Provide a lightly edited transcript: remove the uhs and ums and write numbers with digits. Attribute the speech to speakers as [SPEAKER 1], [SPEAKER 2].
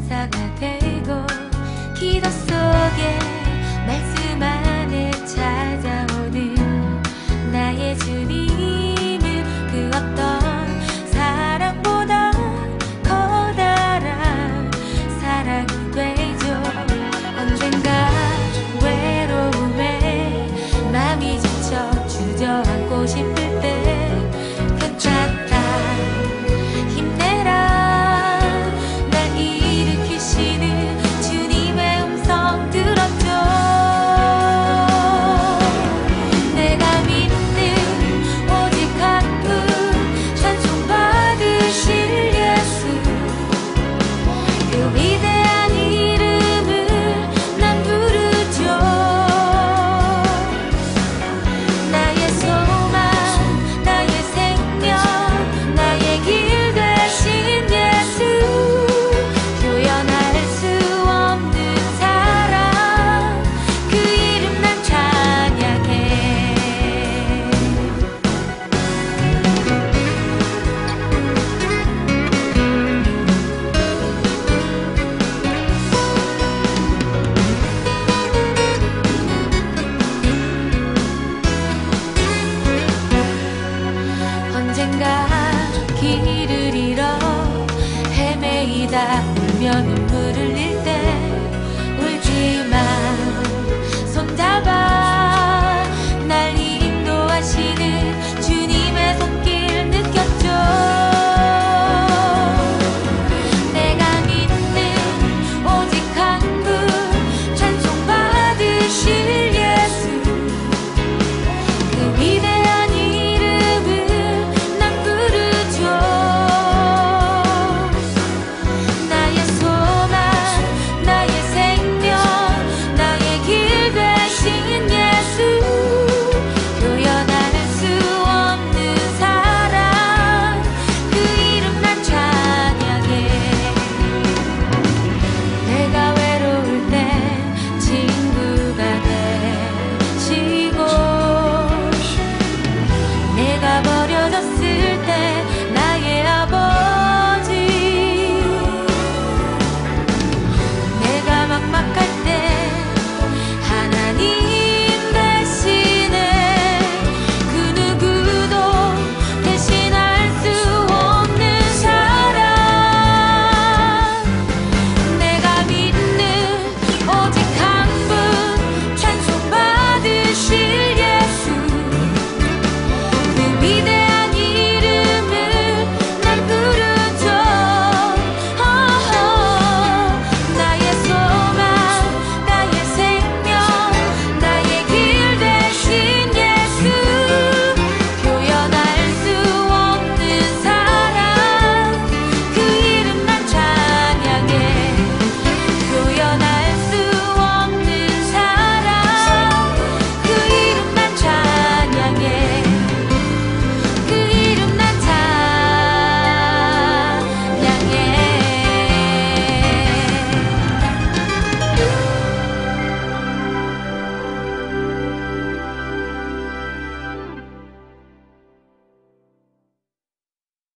[SPEAKER 1] 용사가 되고 기도 속에 말씀 안에 찾아오는 나의 주님은 그 어떤 사랑보다 커다란 사랑이 되죠. 언젠가 외로움에 마음이 지쳐 주저앉고 싶을 때 괜찮다 힘내라 날 일으키시는 주님의 음성 들었죠. 내가 믿는 오직 한 분 찬송 받으실 예수 그 위대한 이름을 난 부르죠. 나의 소망 나의 생명 나의 길 되신 예수 표현할 수 없는 사랑 그 이름 난 찬양해. 언젠가 길을 잃어 헤매이다 울며 눈물을